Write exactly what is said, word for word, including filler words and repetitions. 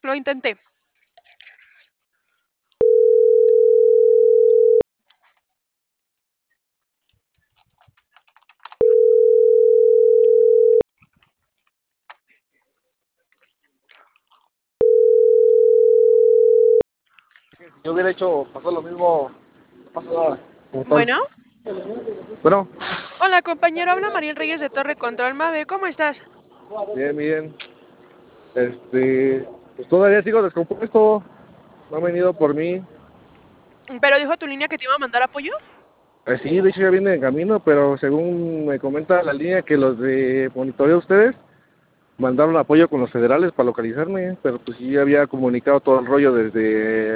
Lo intenté. Si yo hubiera hecho pasar lo mismo, no pasa nada. Como tal. Bueno. Bueno, Hola, compañero. Habla Mariel Reyes de Torre Control Mave. ¿Cómo estás? bien, bien. Este, pues todavía sigo descompuesto. No han venido por mí. ¿Pero dijo tu línea que te iba a mandar apoyo? Eh, sí, de hecho ya viene en camino, pero según me comenta la línea que los de monitoreo de ustedes mandaron apoyo con los federales para localizarme, pero pues sí había comunicado todo el rollo desde